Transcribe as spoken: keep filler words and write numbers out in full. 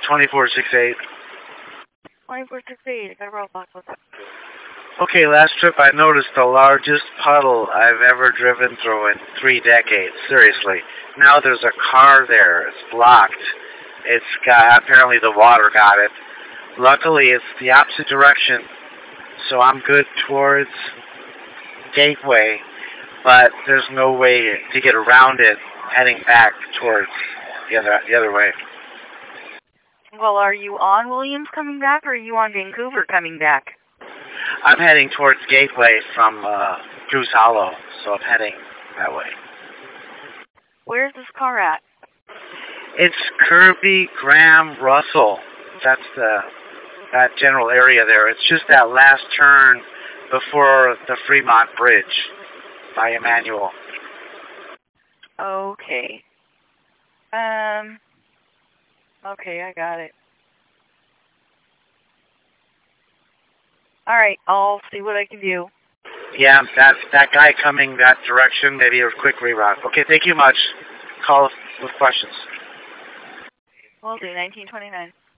twenty-four six eight. twenty-four six eight, I got a roadblock. What's up? Okay, last trip I noticed the largest puddle I've ever driven through in three decades. Seriously. Now there's a car there. It's blocked. It's got, apparently the water got it. Luckily, it's the opposite direction, so I'm good towards Gateway, but there's no way to get around it heading back towards the other the other way. Well, are you on Williams coming back, or are you on Vancouver coming back? I'm heading towards Gateway from uh, Goose Hollow, so I'm heading that way. Where's this car at? It's Kirby Graham Russell. That's the that general area there. It's just that last turn before the Fremont Bridge by Emmanuel. Okay. Um. Okay, I got it. All right, I'll see what I can do. Yeah, that that guy coming that direction, maybe a quick reroute. Okay, thank you much. Call with questions. Will do, nineteen twenty-nine.